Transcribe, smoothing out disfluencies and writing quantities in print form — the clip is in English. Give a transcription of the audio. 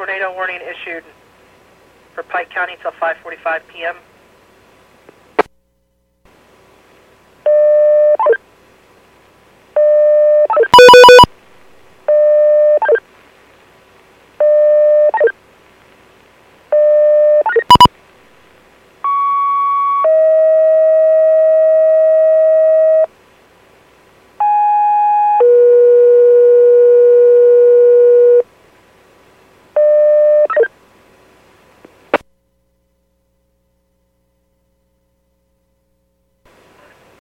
tornado warning issued for Pike County till 5:45 p.m.